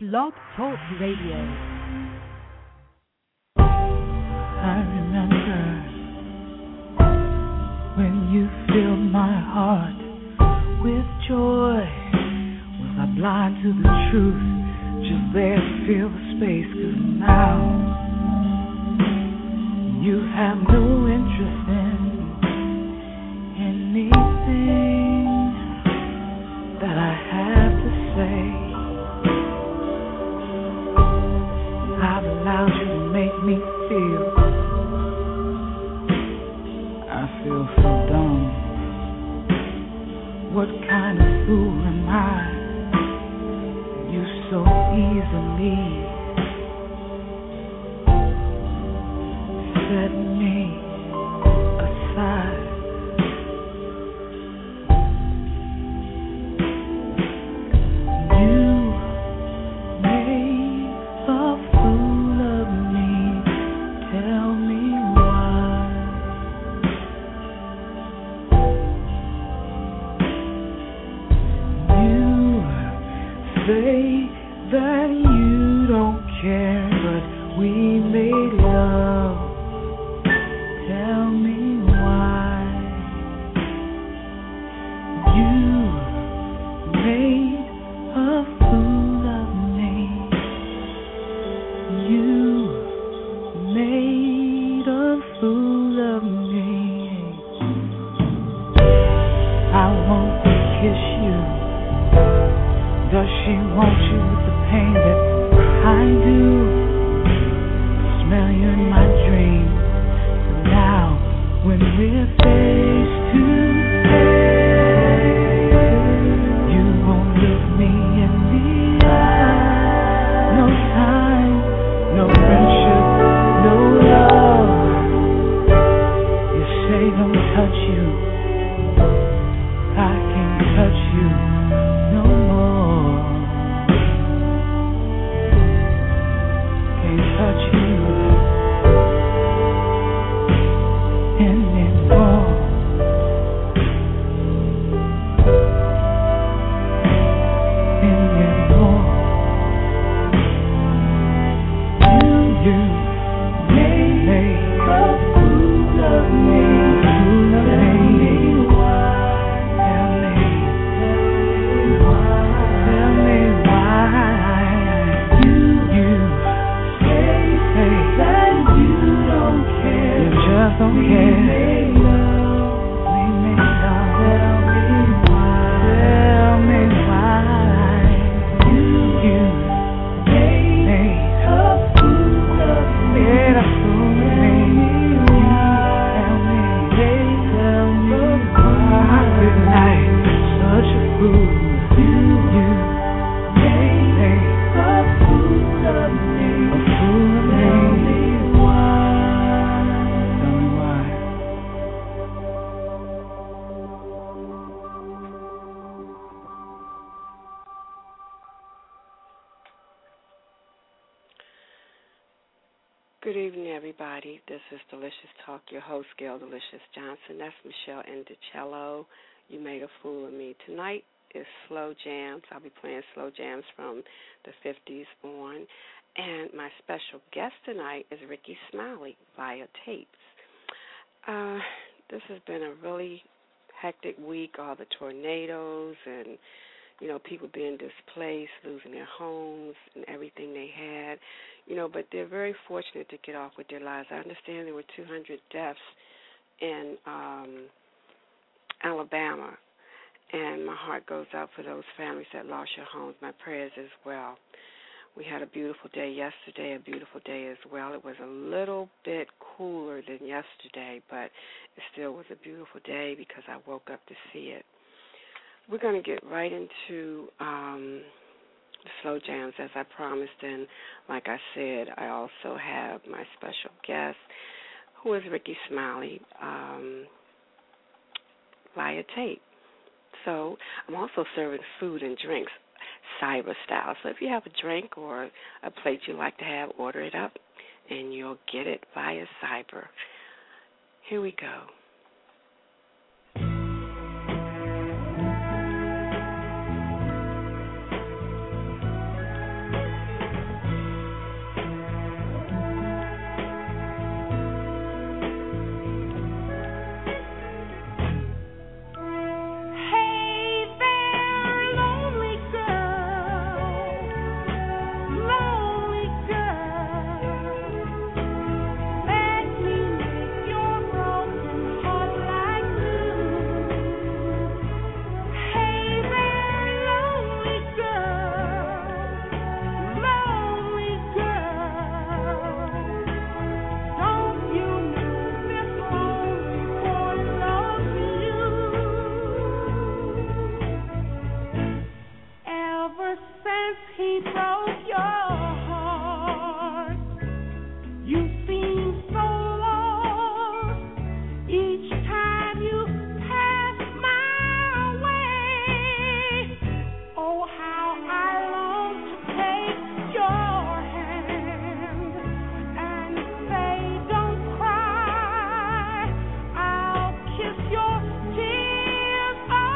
Blog Talk Radio. I remember when you filled my heart with joy. Was I blind to the truth? Just there to fill the space. 'Cause now you have no interest in anything that I have to say. I've allowed you to make me feel. I feel so dumb. What kind of fool am I? You so easily set me aside. You made a fool of me. Tell me why. You say that you don't care, but we made love. Tell me why. You made a fool of me. You made a fool of me. I want to kiss you. Does she want you with the pain that I do? Smell you in my dreams. So now, when we're face to face, you won't look me in the eye. No time, no friendship, no love. You say don't touch you. I can't touch you no more. Can't touch you anymore. Anymore. You made a fool of me. Fool of me. Tell me why. You say that you don't care. You just don't care. We made love. Tell me why. You made a fool of me. Made a fool of me. Tell me why. Good night. Such a fool. You made a fool of me. A fool of me. Tell me why. Tell me why. Good evening, everybody. This is Delicious Talk, your host, Gail Delicious Johnson. That's Michelle Indicello. You made a fool of me. Tonight is slow jams. I'll be playing slow jams from the 50s on. And my special guest tonight is Rickey Smiley via tapes. This has been a really hectic week, all the tornadoes and, people being displaced, losing their homes and everything they had. But they're very fortunate to get off with their lives. I understand there were 200 deaths in Alabama, and my heart goes out for those families that lost their homes. My prayers as well. We had a beautiful day yesterday, a beautiful day as well. It was a little bit cooler than yesterday, but it still was a beautiful day because I woke up to see it. We're going to get right into the slow jams as I promised, and like I said, I also have my special guest, who is Rickey Smiley, via tape. So I'm also serving food and drinks, cyber style. So if you have a drink or a plate you like to have, order it up, and you'll get it via cyber. Here we go. broke your heart. You seem so lost each time you pass my way. Oh, how I long to take your hand and say, don't cry. I'll kiss your tears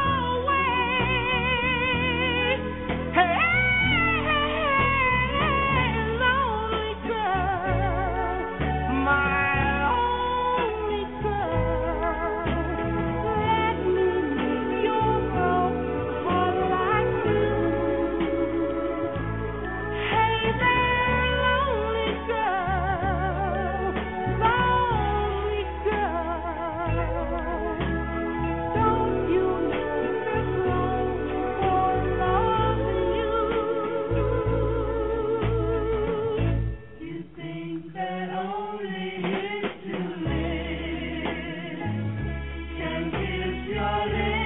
away. Hey, lonely girl, my only girl, let me meet your broken heart like you. Hey there, lonely girl, don't you know this love for loving you? You think that only his two lips can kiss your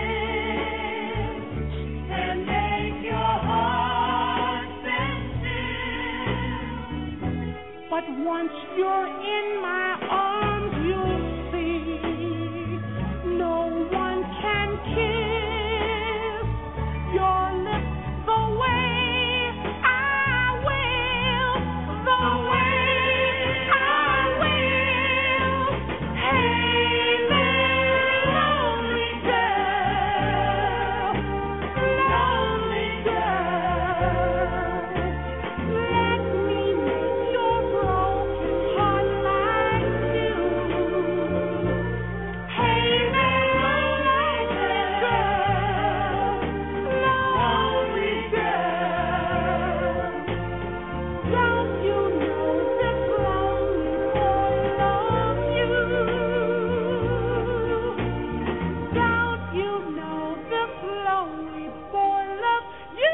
lips and make your heart stand still. But once you're in my arms, you'll see no one can kiss your lips the way I will, the way I will. Hey there, lonely girl, let me meet your broken heart like you. Hey there, lonely girl, don't you know this lonely boy loves you? Don't you know this lonely boy loves you?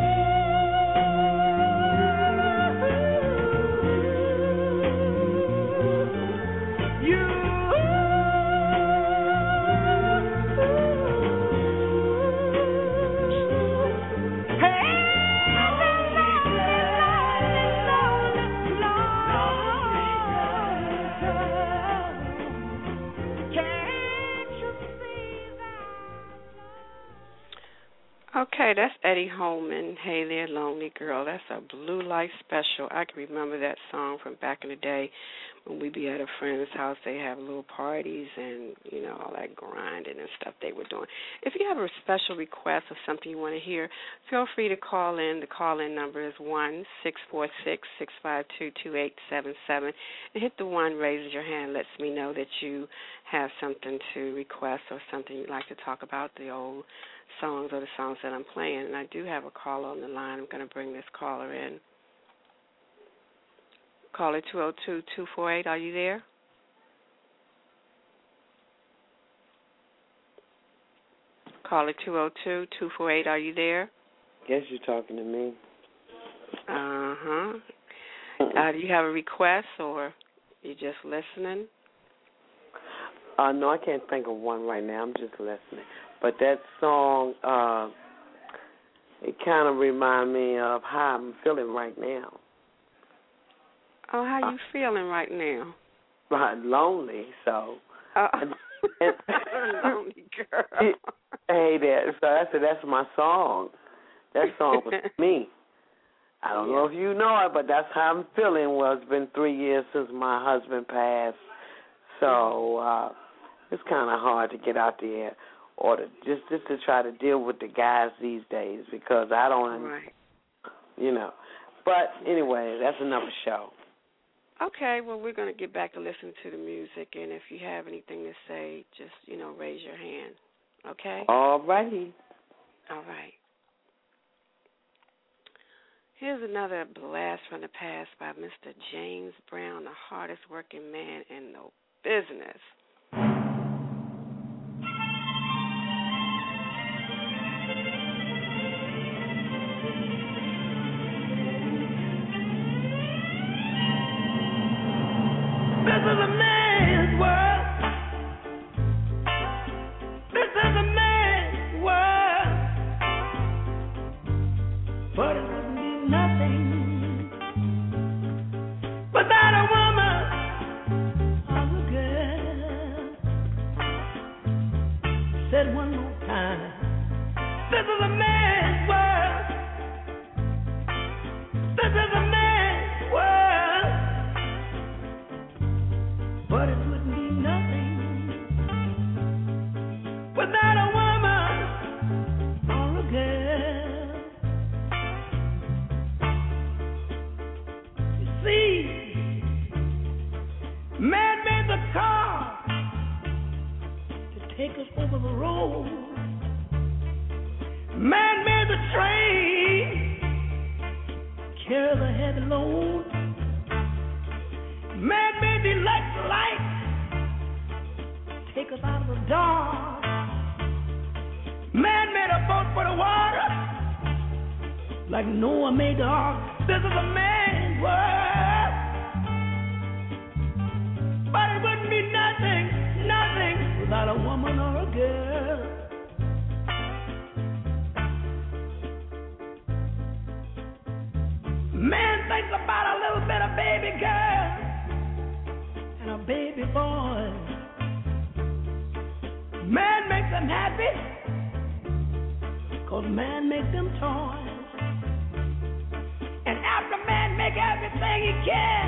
Okay, that's Eddie Holman, Hey There, Lonely Girl. That's a Blue Light special. I can remember that song from back in the day when we'd be at a friend's house. They have little parties and, all that grinding and stuff they were doing. If you have a special request of something you want to hear, feel free to call in. The call-in number is 1-646-652-2877. And hit the one, raises your hand, lets me know that you have something to request or something you'd like to talk about, the old songs or the songs that I'm playing. And I do have a caller on the line. I'm going to bring this caller in. Caller 202-248, are you there? Caller 202-248, are you there? Guess you're talking to me. Uh-huh. Do you have a request or you just listening? No, I can't think of one right now. I'm just listening. But that song, it kind of reminds me of how I'm feeling right now. Oh, how you feeling right now? Lonely, so. Lonely girl. Hey, that's my song. That song was me. I don't know if you know it, but that's how I'm feeling. Well, it's been 3 years since my husband passed, so it's kind of hard to get out there or to just to try to deal with the guys these days because I don't, But anyway, that's another show. Okay, well, we're going to get back to listening to the music, and if you have anything to say, just, raise your hand, okay? All righty. All right. Here's another blast from the past by Mr. James Brown, the hardest working man in the business. This is a man's world. This is a man's world. But it wouldn't be nothing nothing without a woman or a girl. Said one more time, this is a man's world. This is a man's world. But it wouldn't be nothing without a woman or a girl. You see, man made the car to take us over the road. Man made the train carry the heavy load. Man made the electric light take us out of the dark. Man made a boat for the water like Noah made the ark. This is a man's world. But it wouldn't be nothing, nothing without a woman or a girl. Man thinks about a little bit of baby girl and a baby boy. Man makes them happy, 'cause man makes them toys. And after man make everything he can,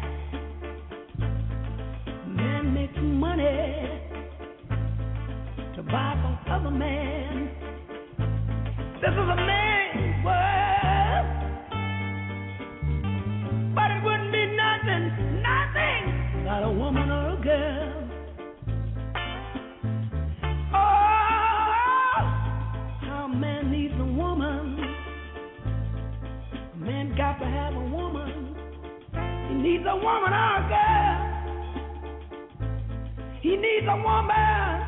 man makes money to buy from other man. This is a man's world. But it wouldn't be nothing, nothing without a woman or a girl. Oh, how a man needs a woman. A man got to have a woman. He needs a woman or a girl. He needs a woman.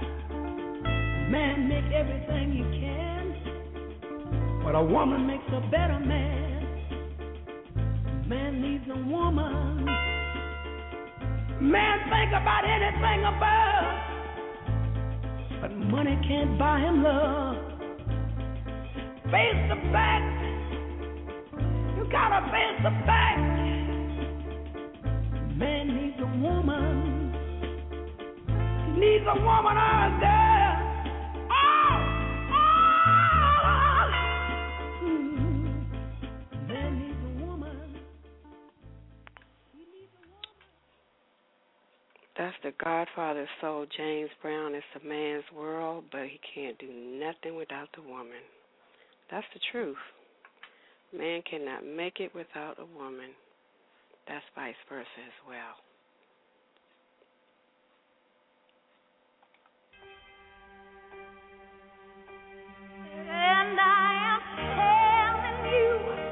Man makes everything he can, but a woman makes a better man. Man needs a woman. Man think about anything above, but money can't buy him love. Face the fact, you gotta face the fact. Man needs a woman. He needs a woman or a girl. That's the Godfather's soul, James Brown. It's a man's world, but he can't do nothing without the woman. That's the truth. Man cannot make it without a woman. That's vice versa as well. And I am telling you,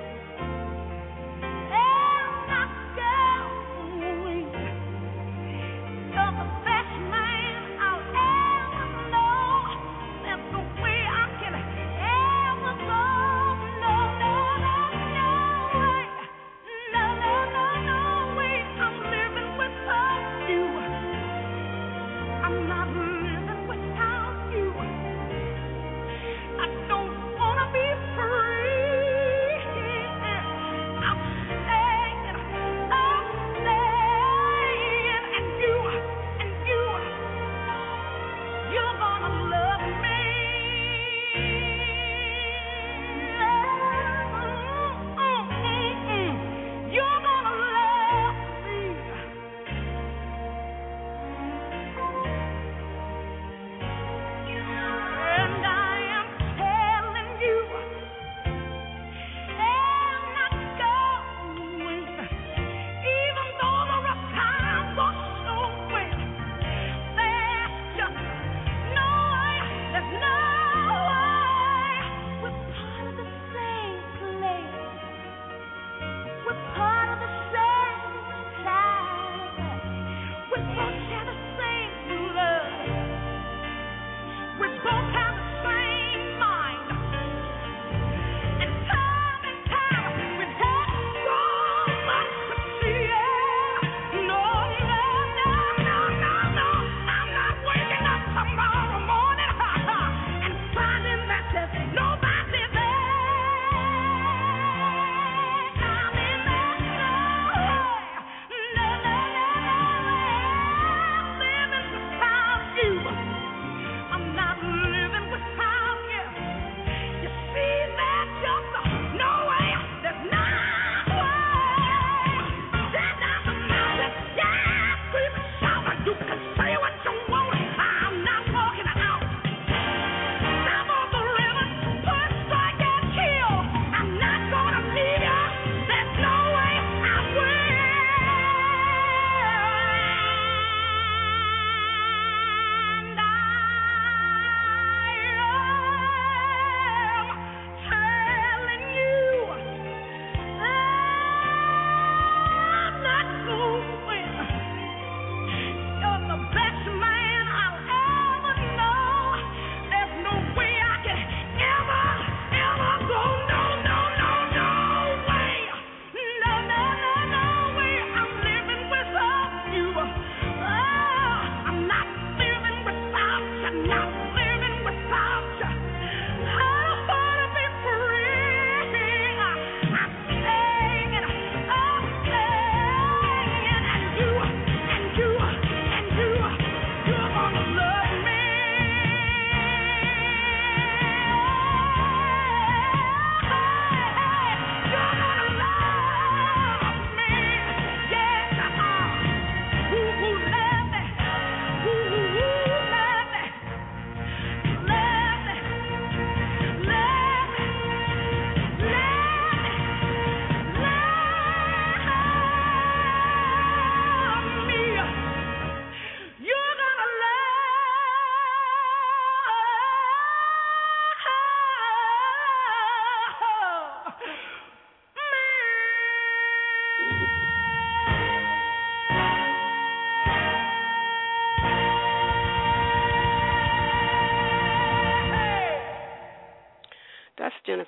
I'm not going. You're the best man I'll ever know. That's the way I can ever go. No, no, no, no way. No, no, no, no way. I'm living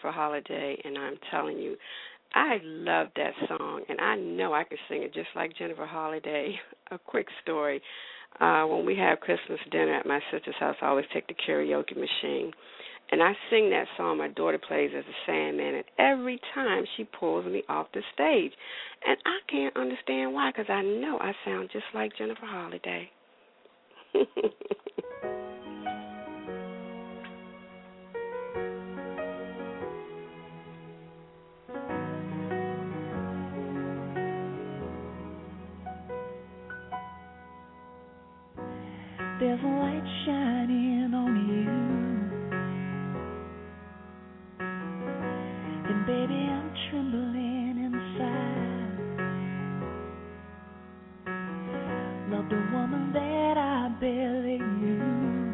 Jennifer Holliday, and I'm telling you, I love that song, and I know I can sing it just like Jennifer Holliday. A quick story. When we have Christmas dinner at my sister's house, I always take the karaoke machine, and I sing that song my daughter plays as a Sandman, and every time she pulls me off the stage. And I can't understand why, because I know I sound just like Jennifer Holliday. There's a light shining on you, and baby, I'm trembling inside. Loved a woman that I barely knew.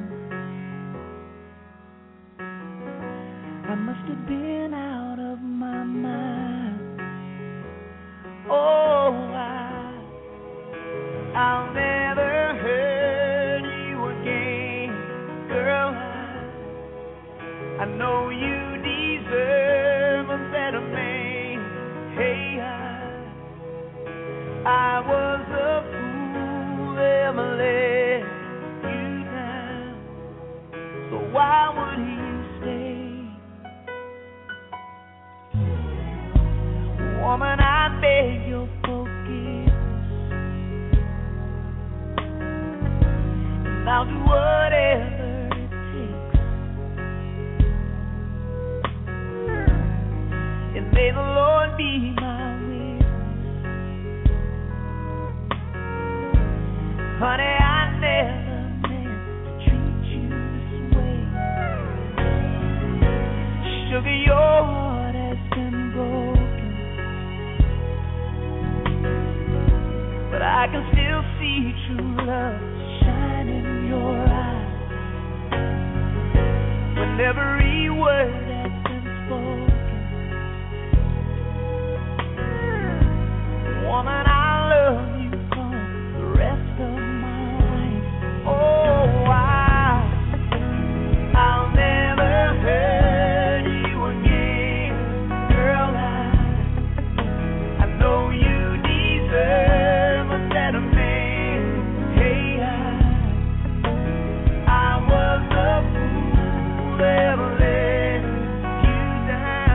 I must have been out of my mind. Oh, I'll never hurt you again, girl. I know you deserve a better man. Hey, I was a fool, ever let you down. So why would you stay? Woman, I beg your forgiveness. I'll do whatever it takes, and may the Lord be my witness. Honey, I never meant to treat you this way. Sugar, your heart has been broken, but I can still see true love shine in your eyes when every word has been spoken. Woman, I love you for the rest of my life. Oh, I'll never hurt you again, girl. I know you deserve a better man. Ever let you down.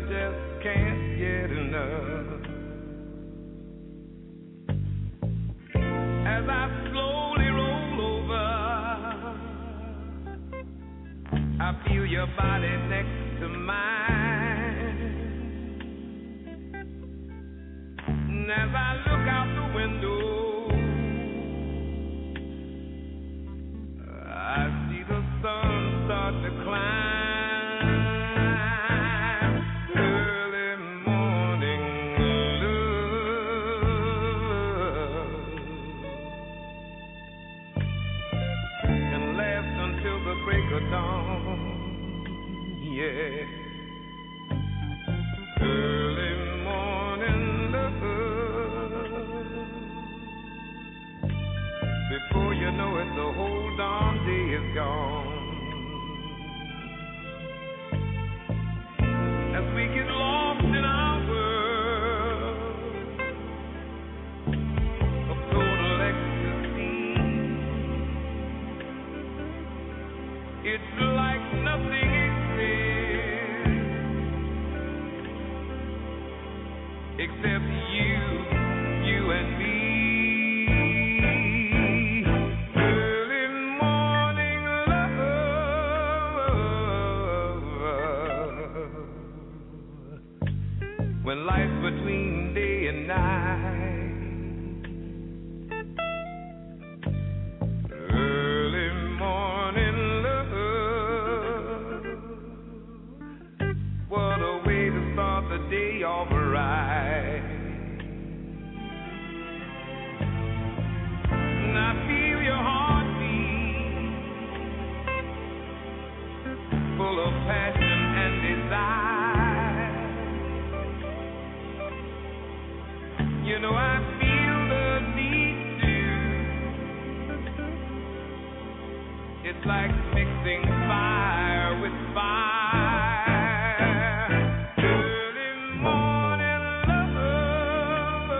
just can't get enough. As I slowly roll over, I feel your body next to mine. And as I look out the window, I see the sun start to climb. Early morning love can last until the break of dawn. Yeah. Early morning love. Before you know it, the whole darn day is gone. As we get lost in our world of total ecstasy, it's like nothing exists except you and me. When life's between day and night, early morning love, what a way to start the day off right. And I feel your heartbeat, full of passion and desire. You know I feel the need to. It's like mixing fire with fire. Early morning love.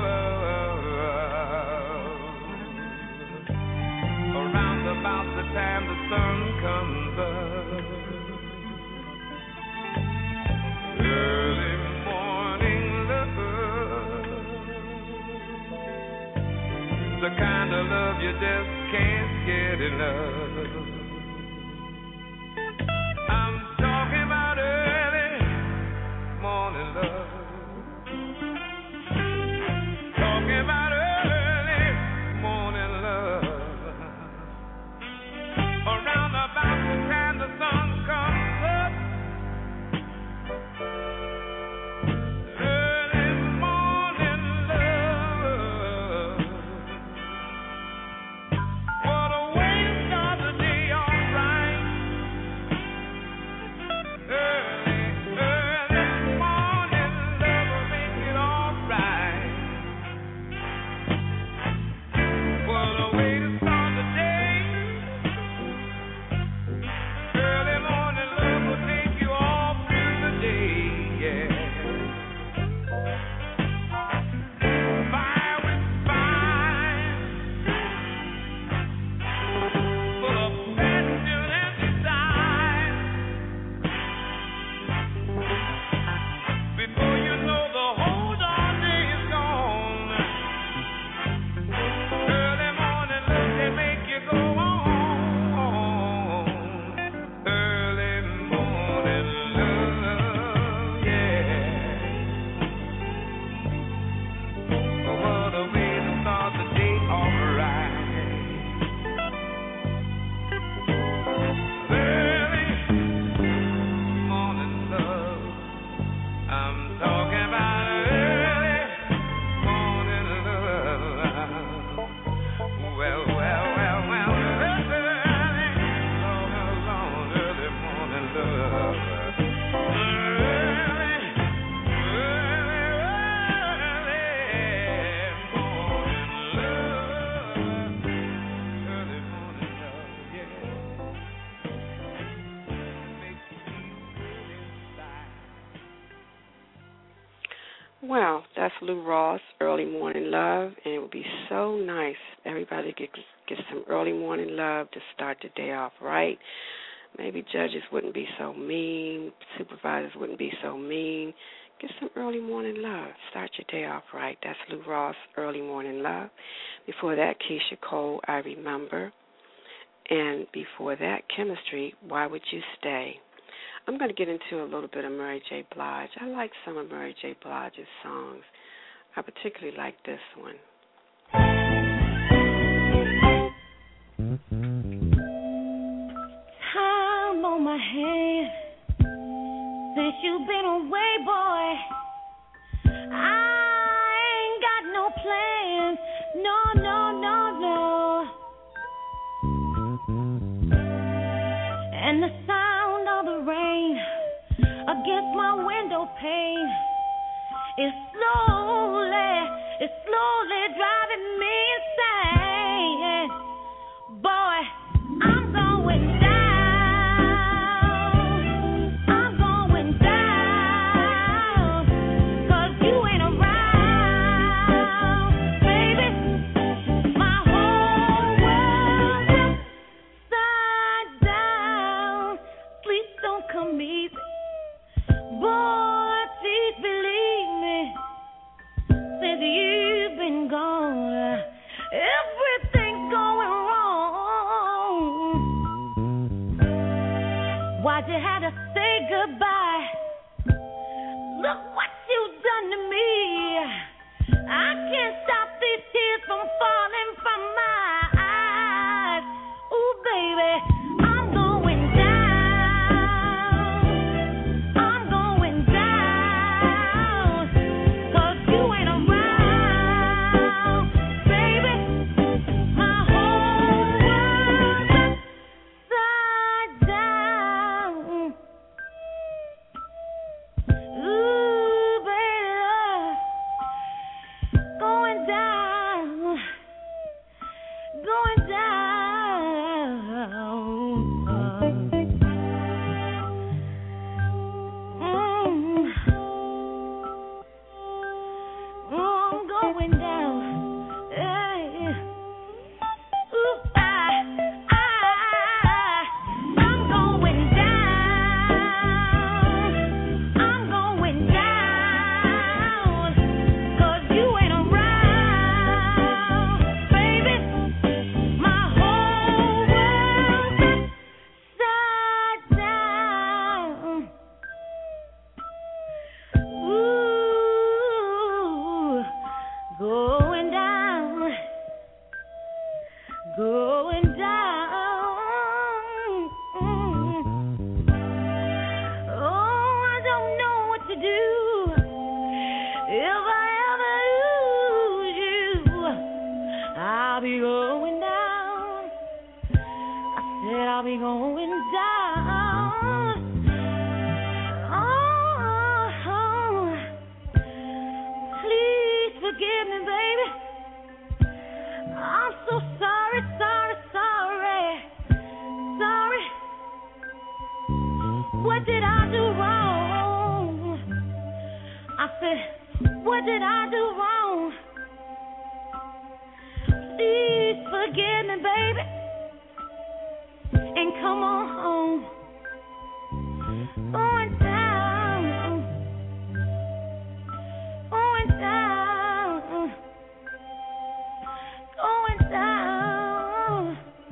Around about the time the sun comes up. Early morning love. The kind of love you just can't get enough. I'm talking about early morning love. Talking about early morning love. Around about the time the sun comes up. Well, that's Lou Ross, Early Morning Love, and it would be so nice if everybody get some early morning love to start the day off right. maybe judges wouldn't be so mean, supervisors wouldn't be so mean. Get some early morning love. Start your day off right. That's Lou Ross, Early Morning Love. Before that, Keisha Cole, I Remember. And before that, Chemistry, Why Would You Stay? I'm going to get into a little bit of Mary J. Blige. I like some of Mary J. Blige's songs. I particularly like this one. Time on my hand since you've been away, boy. I ain't got no plans. No, no, no, no. And the sound of the rain against my window pane is slowly driving me insane. Boy, I'm going down. I'm going down. 'Cause you ain't around, baby. My whole world's upside down. Sleep don't come easy. Boy, please believe me. Since you've been gone, everything's going wrong. Why'd you have to say goodbye? Look what you've done to me. I can't stop these tears from falling from my eyes. Ooh, baby, I'm going down. I'm going down. 'Cause you ain't around, baby. My whole world's upside down. Ooh, baby, going down, going down. I'm going down. Hey. Ooh, I'm going down. I'm going down. 'Cause you ain't around, baby. My whole world's upside down. Ooh, going down, going down. Oh, I don't know what to do if I ever lose you. I'll be going down. I said I'll be going down. Oh, please forgive me, baby. I'm so sorry, sorry, sorry. Sorry. What did I do wrong? I said, what did I do wrong? Please forgive me, baby. And come on home. Going down. Going down. Going down.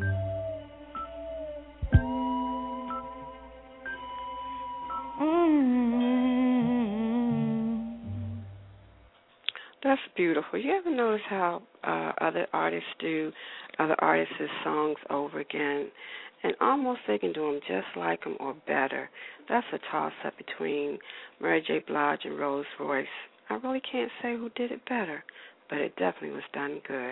That's beautiful. You ever notice how other artists do other artists' songs over again, and almost they can do them just like them or better? That's a toss-up between Mary J. Blige and Rose Royce. I really can't say who did it better, but it definitely was done good.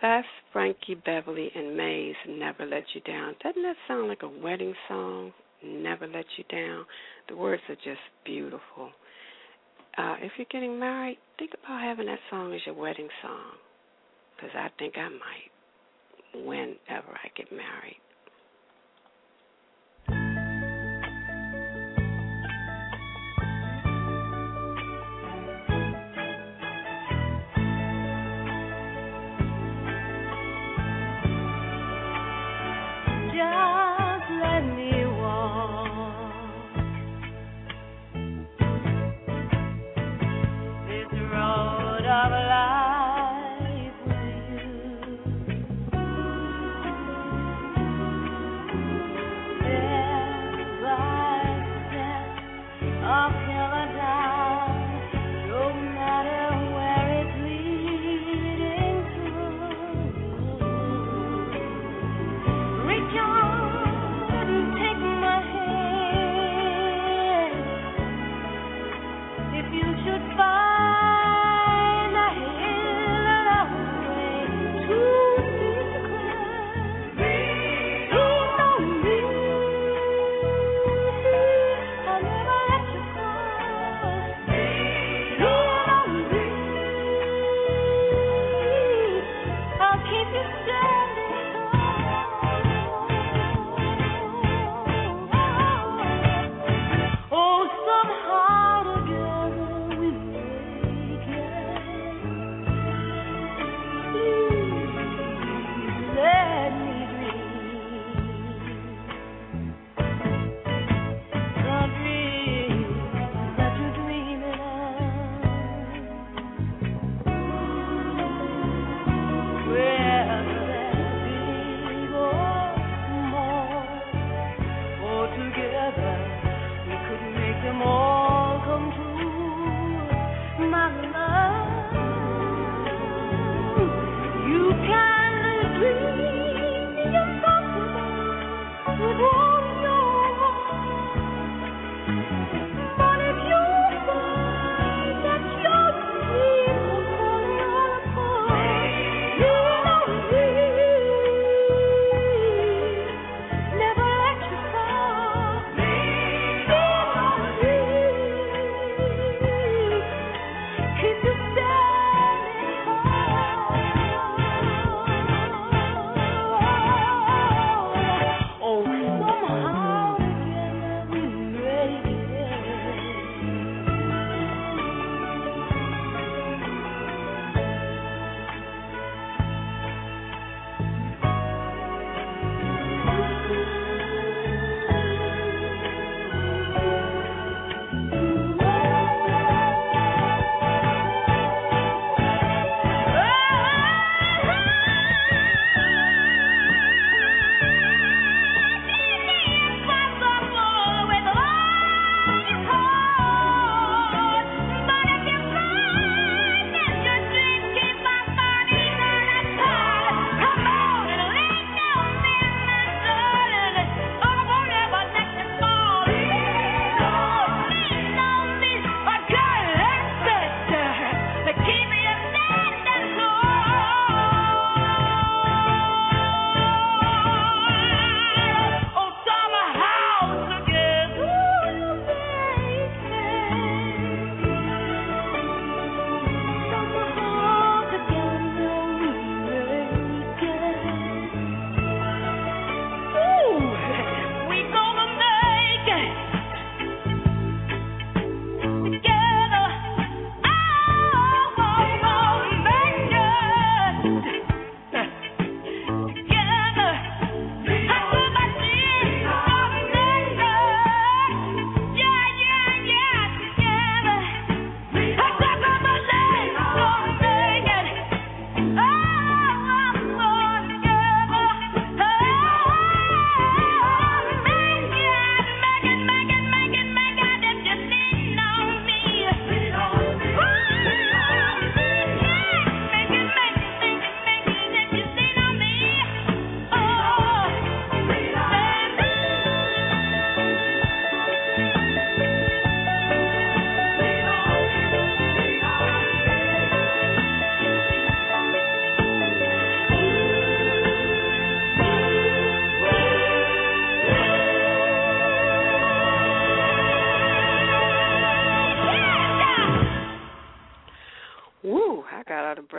That's Frankie Beverly and Maze, Never Let You Down. Doesn't that sound like a wedding song? Never Let You Down. The words are just beautiful. If you're getting married, think about having that song as your wedding song, because I think I might whenever I get married.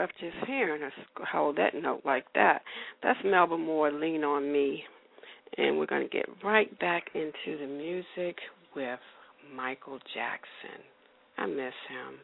of just hearing her hold that note like that. That's Melba Moore, Lean on Me. And we're going to get right back into the music with Michael Jackson. I miss him.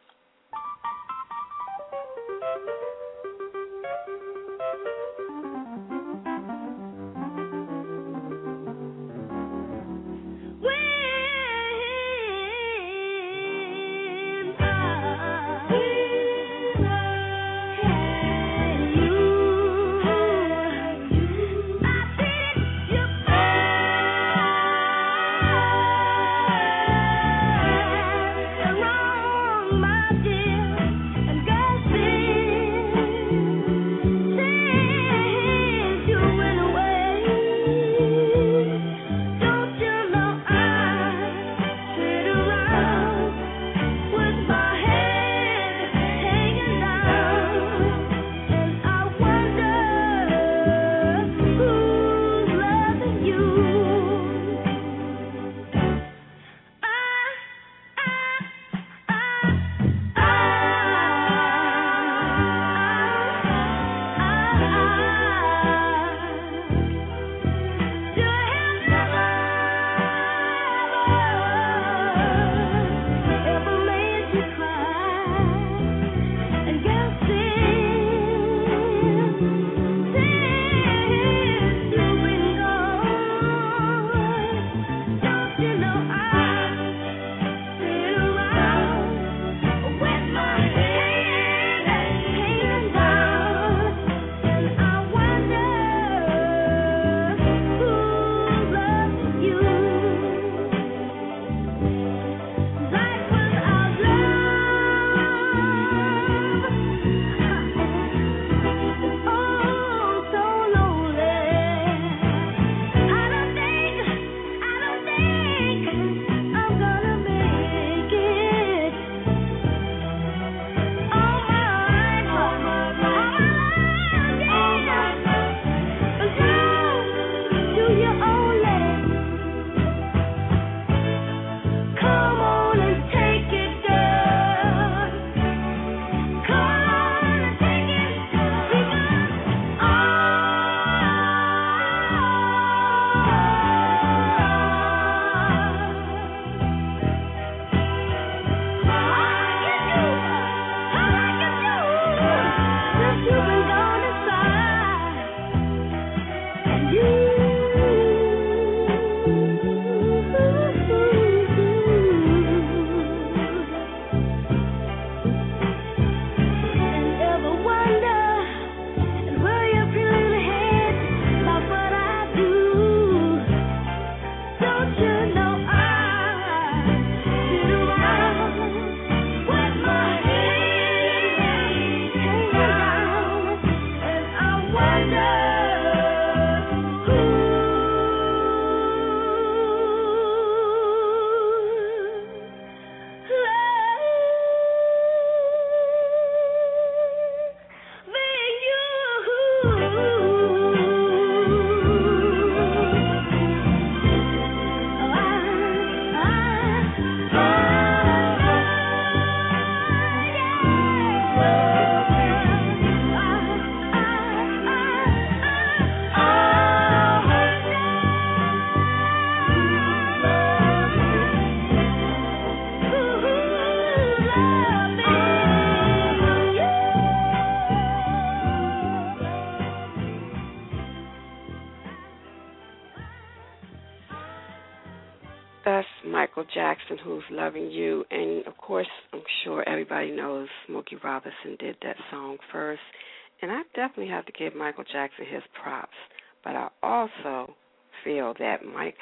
That's Michael Jackson, Who's Loving You. And, of course, I'm sure everybody knows Smokey Robinson did that song first. And I definitely have to give Michael Jackson his props. But I also feel that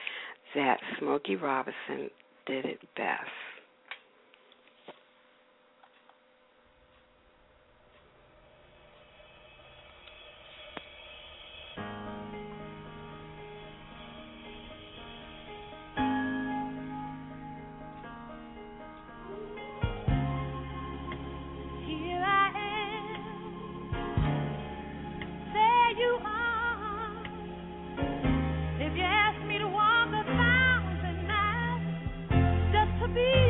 Smokey Robinson did it best. Be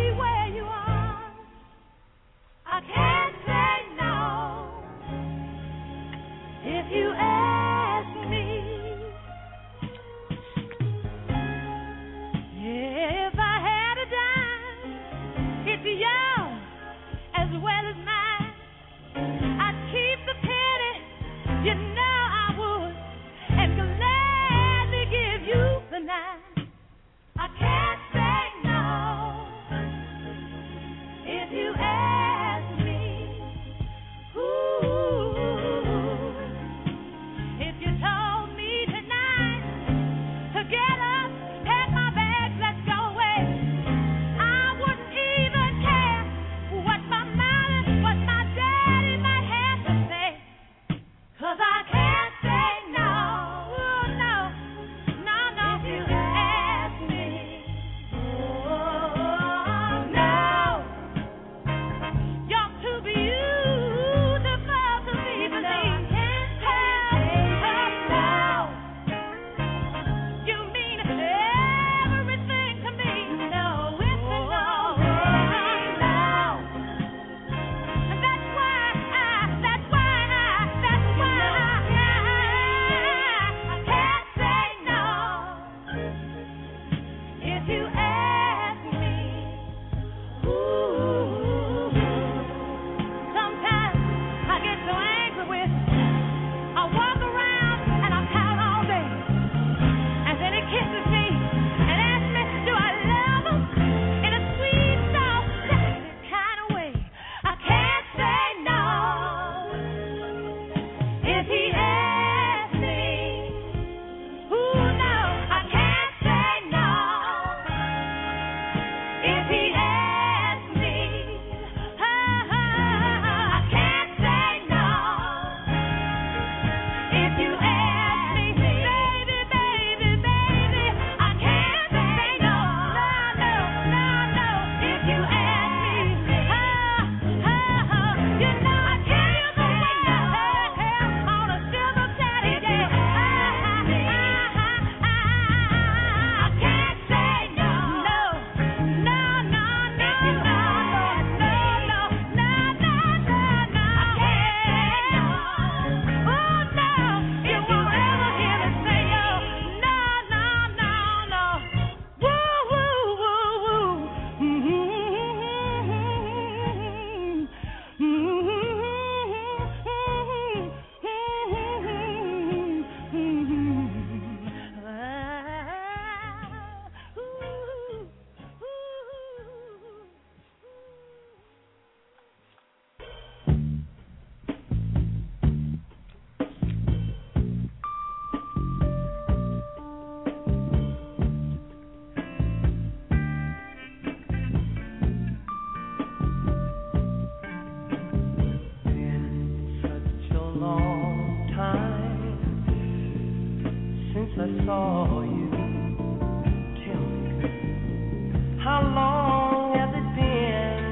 for you. Tell me, how long has it been?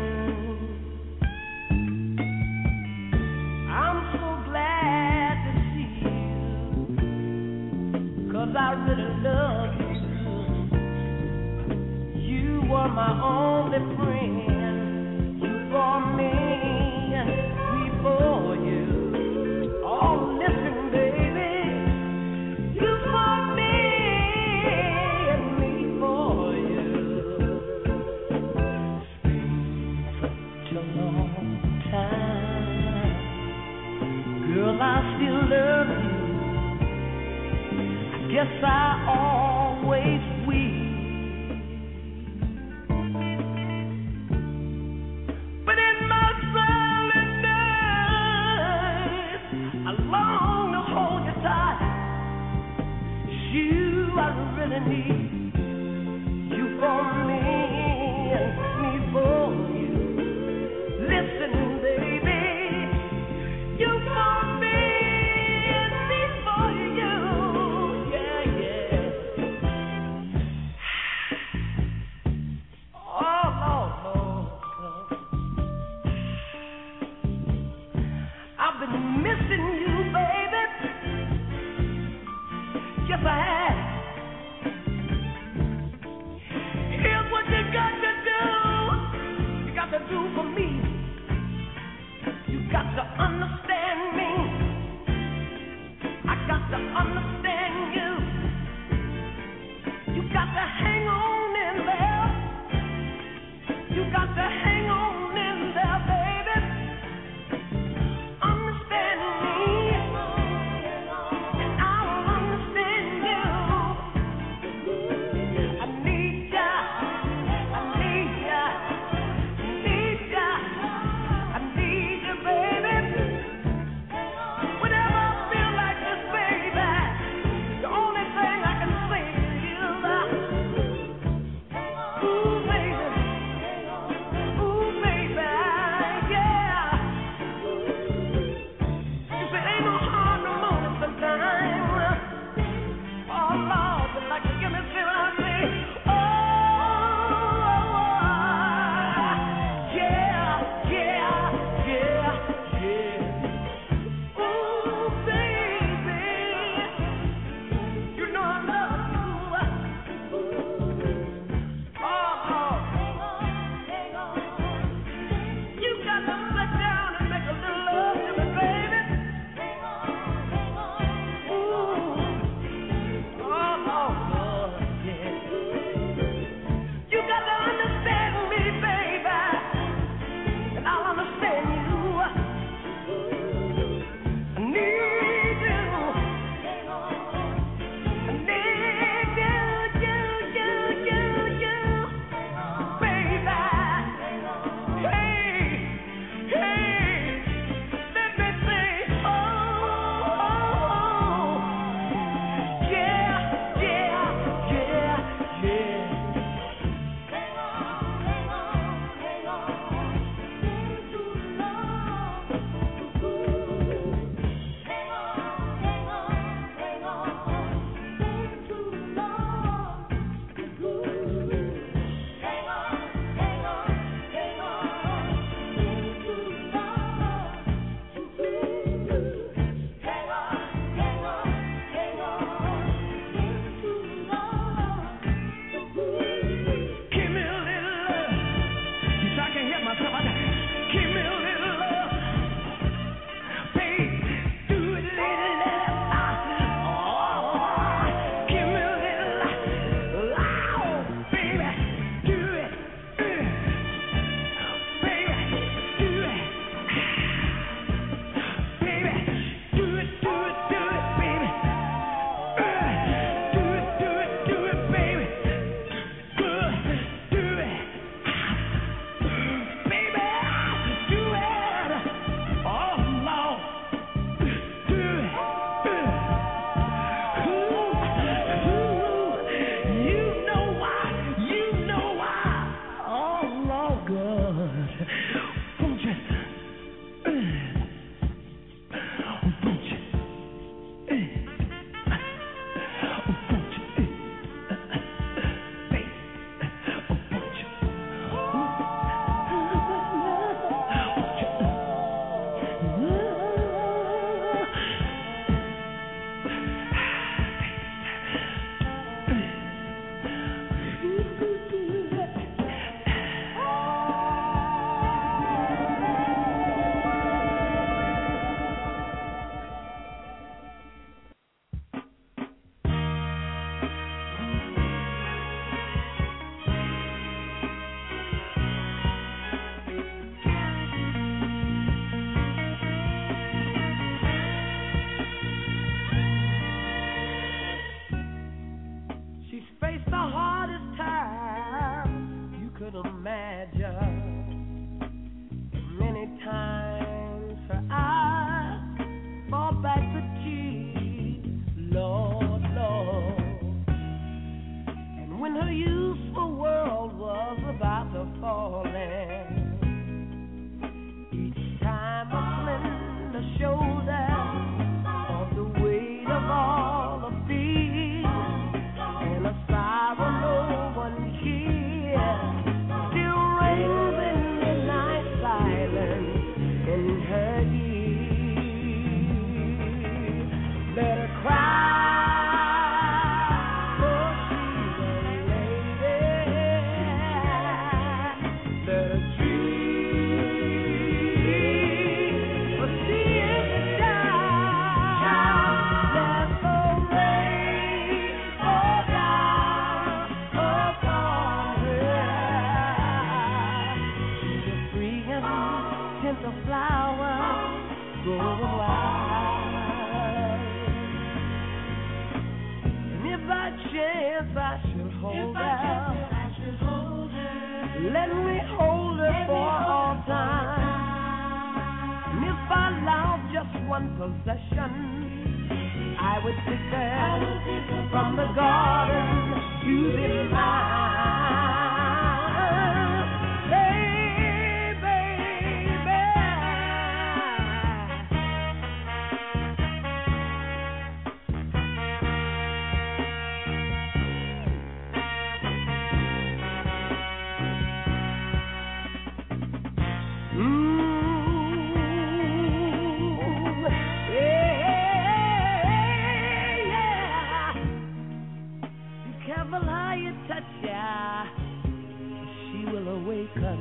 I'm so glad to see you, 'cause I really love you. You were my only friend. You for me before you. Oh, listen, baby. You for me and me for you. Such a long time. Girl, I still love you. I guess I always will. But in my silent days, I long to hold you tight. You, I really need you for me and me for you. Listen, baby, you for me and me for you. Yeah, yeah. Oh, Lord, Lord, Lord. I've been missing you, baby. Yes, I have. Here's what you got to do. You got to do for me. You got to understand me. I got to understand you. You got to hang on in there. You got to hang on in there, baby. Understand me, and I will understand you. I need ya, I need ya, I need ya, I need you, baby. Whenever I feel like this, baby, the only thing I can say is faced the hardest time you could imagine. Many times her eyes fall back to tears, Lord, Lord. And when her useful world was about to fall in, each time a slender shoulder of the weight of all of these, and a sorrow no one hears, still rings in midnight silence in her ear. Let her cry, for she's a lady. Let her dream, for she is a child. Let the rain fall down upon her. She's a free and tender flower growing wild. And if by chance I should hold her, let me hold her for all time. And if I lost just one possession, I would pick her from the garden to be mine. Hey, baby. Yeah. Be careful how you touch her. She will awaken.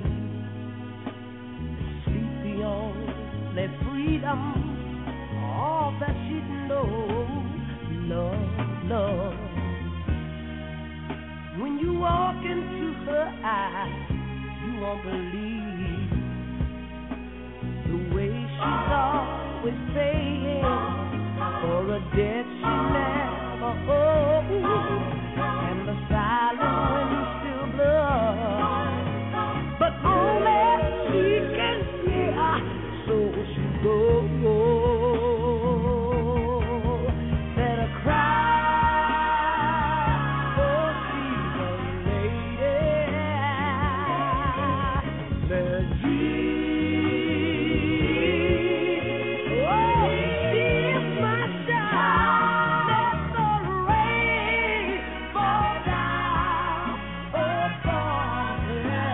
Sleep beyond that freedom, all that she knows. Love, love. When you walk into her eyes, you won't believe the way she's always saying, for a debt she never owed, and the silent wind still blows, but only she can hear, so she goes. Let her cry, for she's a lady. Let her dream, oh, she is my child. Let the rain fall down upon her.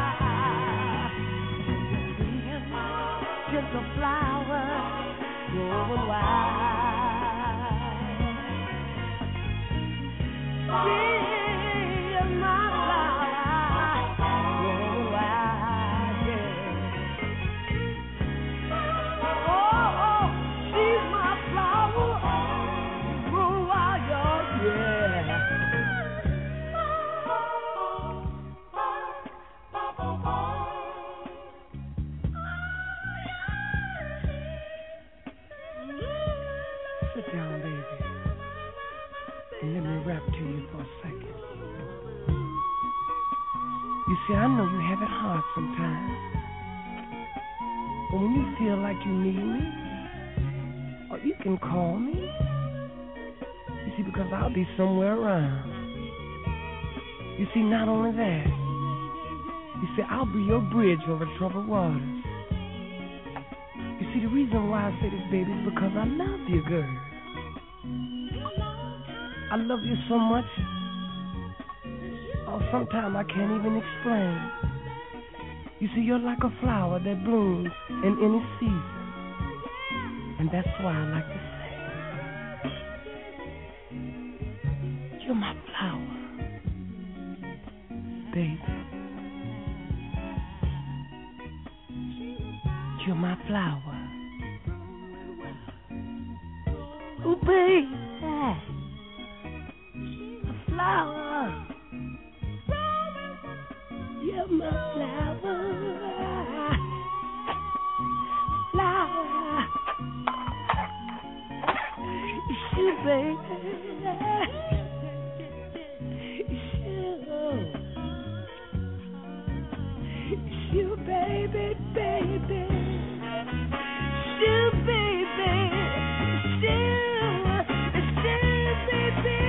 Just a flower growing wild. She is my flower growing wild, yeah. Oh, she's my flower growing wild, yeah. Sit down, baby, and let me rap to you for a second. You see, I know you have it hard sometimes, but when you feel like you need me, or you can call me. You see, because I'll be somewhere around. You see, not only that, you see, I'll be your bridge over troubled waters. You see, the reason why I say this, baby, is because I love you, girl. I love you so much, or sometimes I can't even explain. You see, you're like a flower that blooms in any season, and that's why I like to say, you're my flower, baby. You're my flower. Oh, baby, a flower. You're my flower. Flower. It's you, baby. baby, baby. Still, baby. Still, baby.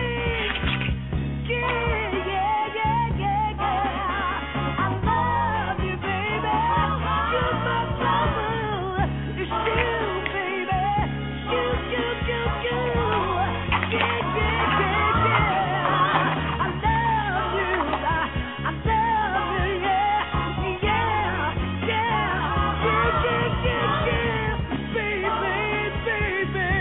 Yeah, yeah, yeah, yeah, yeah. I love you, baby. You're my lover. You're still, baby. You. Yeah, yeah, yeah, yeah. I love you. I love you, yeah. Yeah, yeah, baby, baby.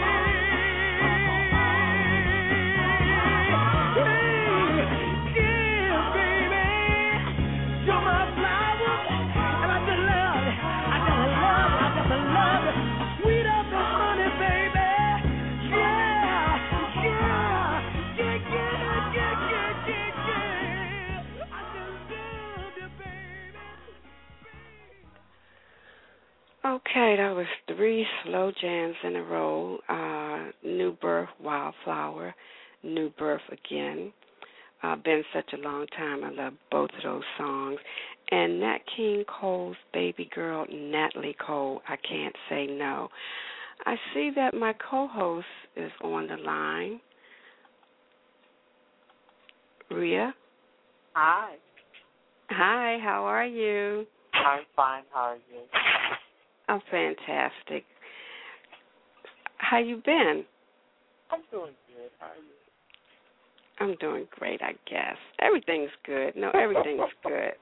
Okay, that was 3 slow jams in a row. New Birth, Wildflower, New Birth again. Been such a long time. I love both of those songs. And Nat King Cole's baby girl, Natalie Cole, I Can't Say No. I see that my co-host is on the line. Rhea? Hi. Hi, how are you? I'm fine. How are you? I'm fantastic. How you been? I'm doing good. How are you? I'm doing great, I guess. Everything's good. No, everything's good.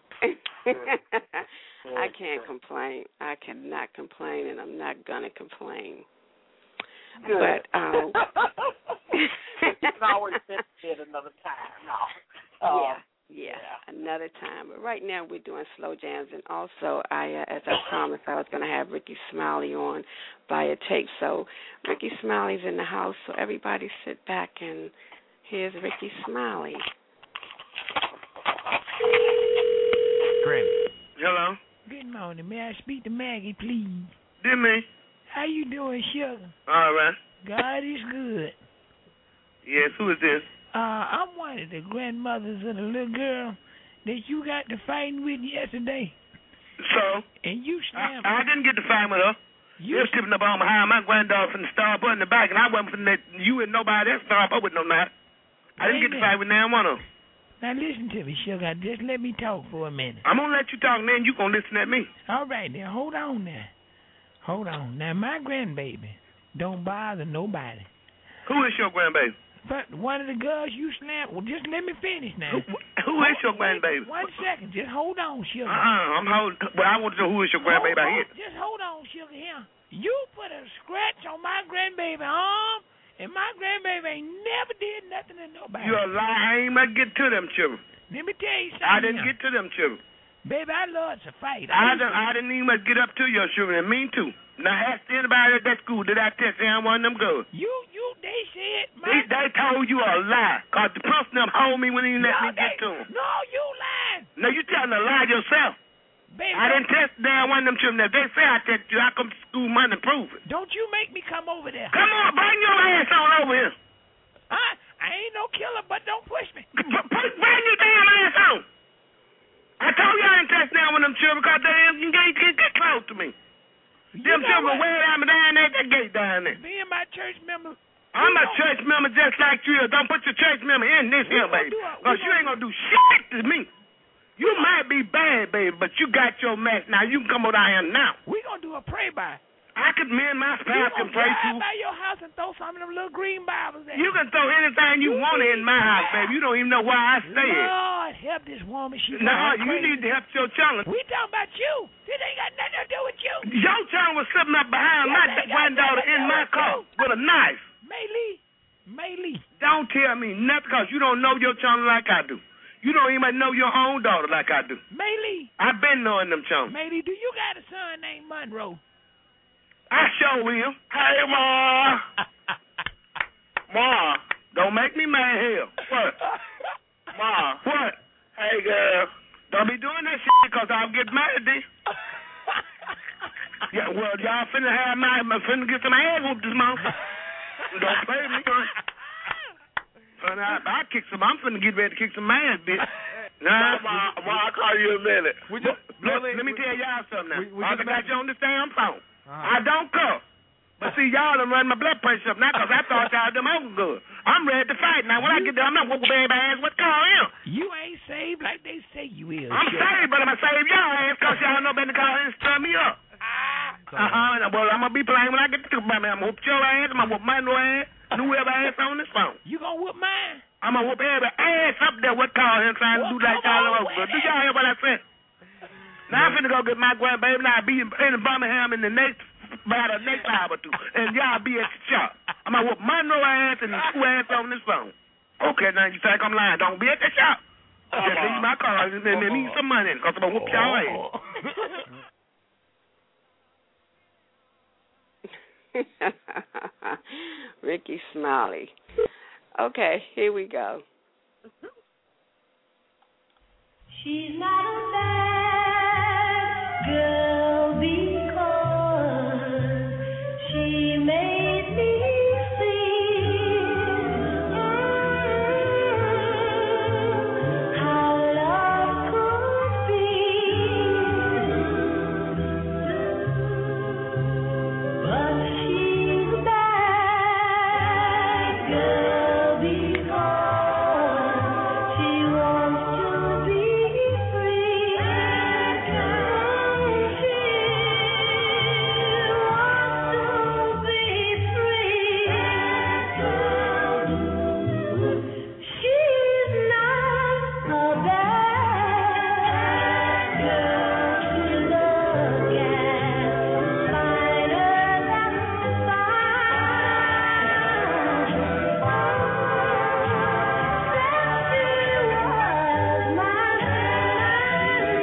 I can't complain. I cannot complain, and I'm not going to complain. Good. But, you can always sit another time. Yeah, another time. But right now we're doing slow jams, and also as I promised, I was going to have Ricky Smiley on via tape. So Ricky Smiley's in the house, so everybody sit back, and here's Ricky Smiley. Granny. Hello? Good morning. May I speak to Maggie, please? Did me? How you doing, sugar? All right. God is good. Yes, who is this? I'm one of the grandmothers of the little girl that you got to fighting with yesterday. So? And you slammed I didn't get to fight with her. You was tipping up on behind my granddaughter from the stomp her in the back, and I wasn't from that. You and nobody else stomp her with no knife. I didn't get to fight with neither one of them. Now listen to me, sugar. Just let me talk for a minute. I'm going to let you talk, and then you going to listen at me. All right, now, hold on now. Hold on. Now, my grandbaby don't bother nobody. Who is your grandbaby? But one of the girls you slammed. Well, just let me finish now. Who is your grandbaby? 1 second. Just hold on, sugar. I'm holding. Well, I want to know who is your grandbaby out here. Just hold on, sugar, here. You put a scratch on my grandbaby arm, and my grandbaby ain't never did nothing to nobody. You're a lie. I ain't gonna get to them children. Let me tell you something. I didn't get to them children. Baby, I love to fight. I didn't even get up to your children, and mean to. Now, ask anybody at that school, did I test them one of them girls? They said... They told you a lie, because the person them hold me when he let me get to them. No, you lying. No, you telling a lie yourself. Baby, I didn't test down one of them children. If they say I tested you, I come to school Monday and prove it. Don't you make me come over there. Come on, bring your ass on over here. I ain't no killer, but don't push me. Bring your damn ass on. I told you I didn't test down one of them children because they didn't get close to me. Them children way down there at that gate down there. Being my church member. I'm a church member just like you. Don't put your church member in this here, baby. Because you ain't going to do shit to me. You might be bad, baby, but you got your mess. Now, you can come over down here now. We going to do a pray-by. I could, me and my spouse can pray too. You by your house and throw some of them little green Bibles at you. Can throw anything you want in my house, baby. You don't even know where I stay at. Lord, help this woman. No, you need to help your children. We talking about you. This ain't got nothing to do with you. Your child was sitting up behind my granddaughter in my car with a knife. Maylee. Don't tell me nothing because you don't know your children like I do. You don't even know your own daughter like I do. Maylee. I've been knowing them children. Maylee, do you got a son named Monroe? I sure will. Hey, Ma. Ma, don't make me mad here. What? Ma, what? Hey, girl. Don't be doing that shit because I'll get mad at this. Yeah, well, y'all finna get some ass whooped this month. Don't play with me. I kick some. I'm finna get ready to kick some ass, bitch. Nah, I call you in a minute. Let me tell y'all something now. I got you on the damn phone. Uh-huh. I don't cuss. But see, y'all done run my blood pressure up now because I thought y'all them open good. I'm ready to fight. Now, when I get there, I'm not whooping baby ass. What call him? You ain't saved like they say you is. I'm saved, but I'm going to save y'all ass because y'all know better to call him and stir me up. Well, I'm going to be playing when I get to my man. I'm going to whoop your ass. I'm going to whoop my new ass. Whoever ass on this phone. You going to whoop mine? I'm going to whoop every ass up there. What call him trying to do like y'all over. Do y'all hear what I said? Now, I'm finna go get my grandbaby. Now, I'll be in Birmingham in the next about the next hour or two, and y'all be at the shop. I'm gonna whoop my no ass and the two ass on this phone. Okay, now you think I'm lying. Don't be at the shop. Just leave my car and then need some money because I'm gonna whoop y'all ass. Ricky Smiley. Okay, here we go. She's not a bad girl because she made me feel how love could be. But she's a bad girl because she wants to be free. She's not a bad girl to look at, finer than fine. Said she was mine,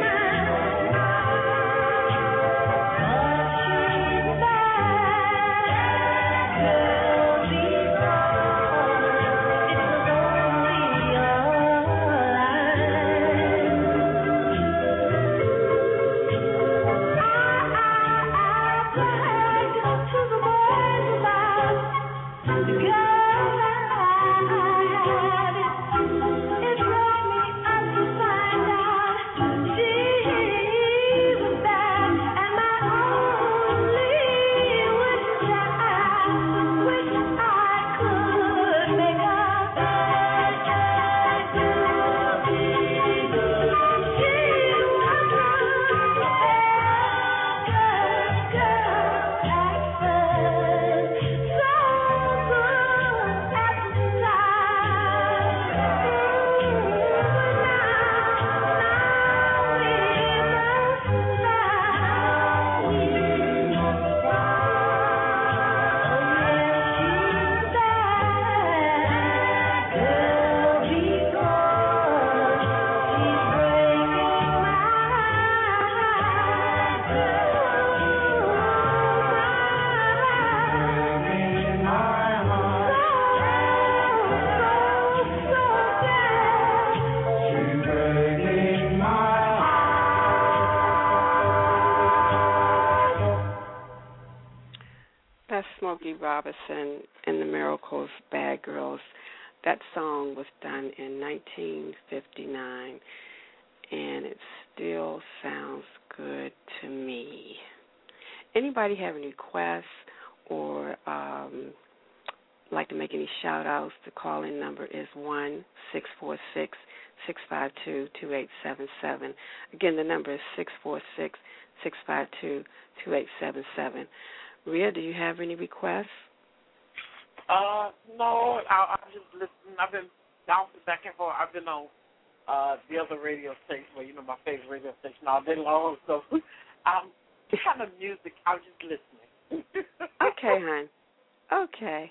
That's Smokey Robinson and the Miracles, Bad Girls. That song was done in 1959, and it still sounds good to me. Anybody have any requests or like to make any shout-outs? The call-in number is 1-646-652-2877. Again, the number is 646-652-2877. Rhea, do you have any requests? No, I'm just listening. I've been bouncing back and forth. I've been on the other radio station, well, you know, my favorite radio station all day long. So kind of music, I'm just listening. Okay, hon. Okay.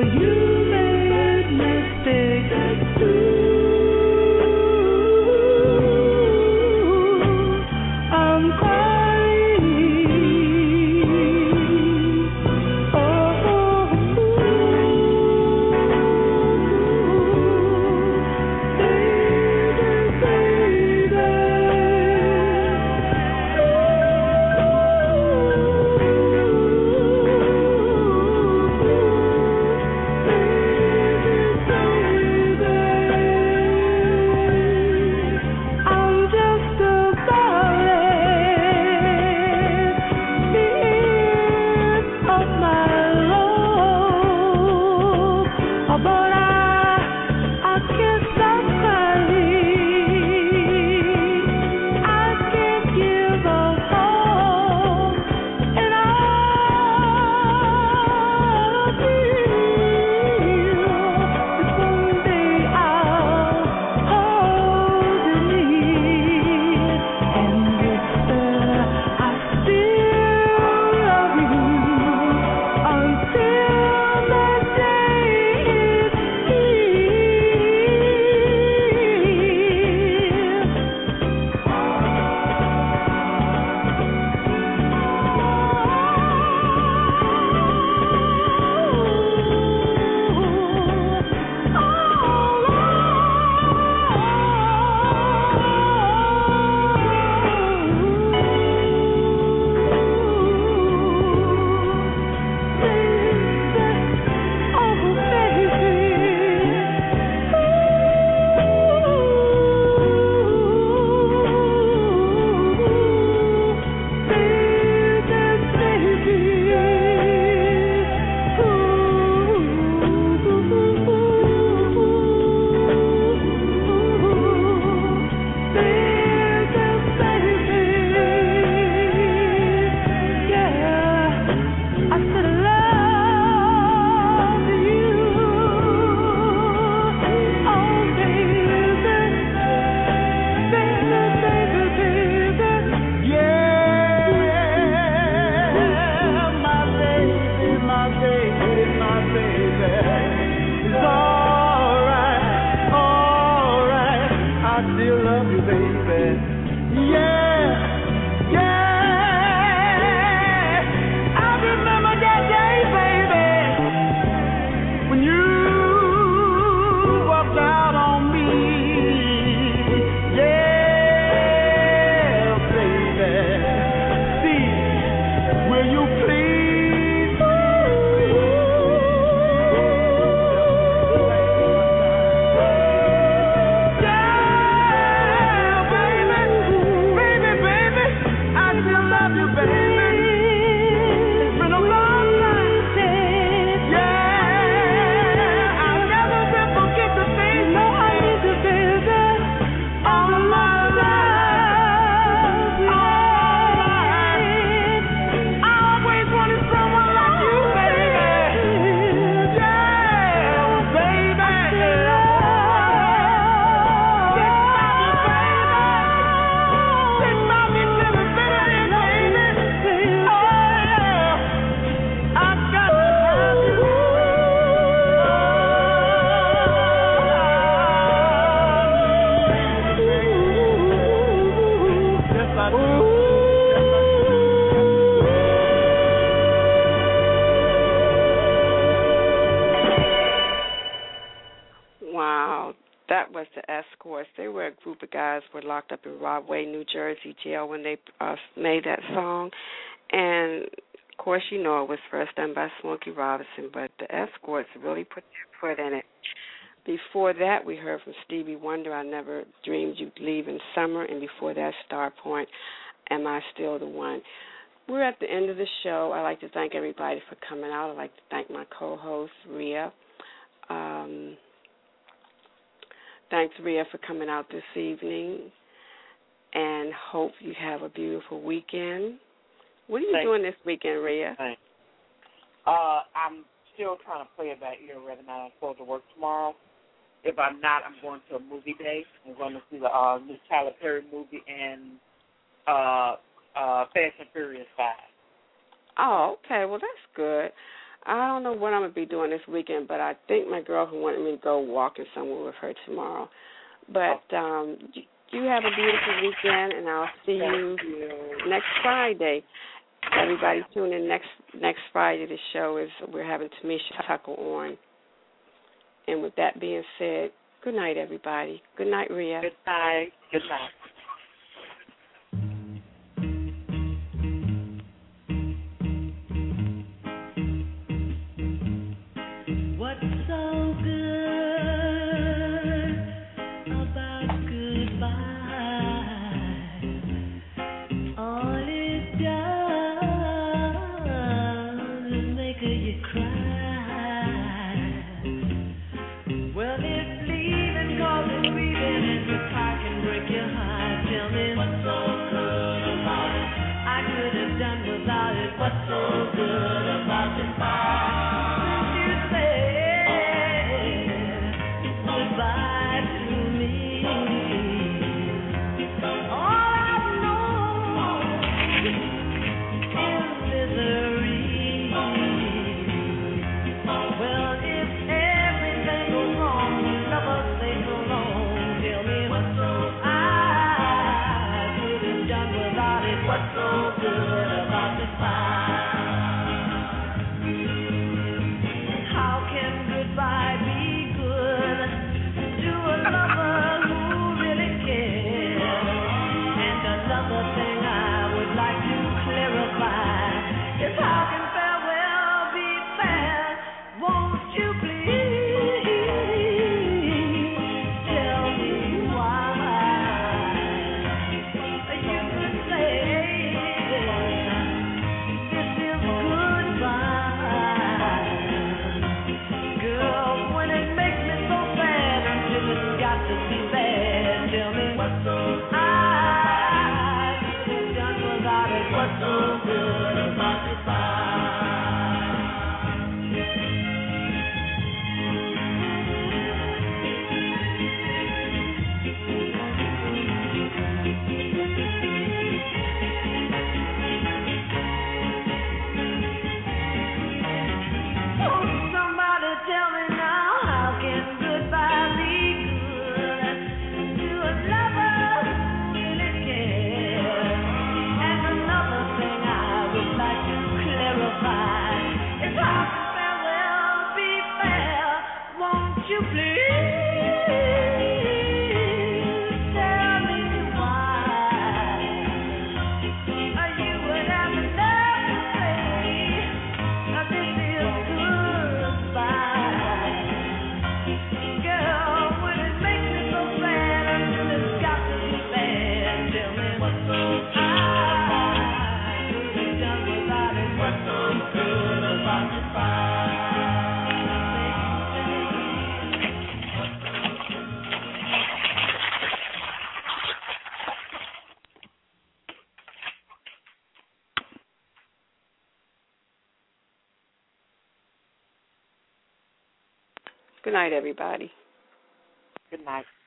Were locked up in Rahway, New Jersey jail when they made that song. And, of course, you know it was first done by Smokey Robinson, but the Escorts really put their foot in it. Before that, we heard from Stevie Wonder, I Never Dreamed You'd Leave in Summer, and before that, Star Point, Am I Still the One? We're at the end of the show. I'd like to thank everybody for coming out. I'd like to thank my co-host, Rhea. Thanks, Rhea, for coming out this evening, and hope you have a beautiful weekend. What are you doing this weekend, Rhea? Thanks. I'm still trying to play it by ear whether or not I'm supposed to work tomorrow. If I'm not, I'm going to a movie day. I'm going to see the new Tyler Perry movie and Fast and Furious 5. Oh, okay. Well, that's good. I don't know what I'm going to be doing this weekend, but I think my girlfriend wanted me to go walking somewhere with her tomorrow. But you have a beautiful weekend, and I'll see you next Friday. Everybody tune in next Friday. The show is, we're having Tamisha Tucker on. And with that being said, good night, everybody. Good night, Rhea. Good night. Good night. Good night, everybody. Good night.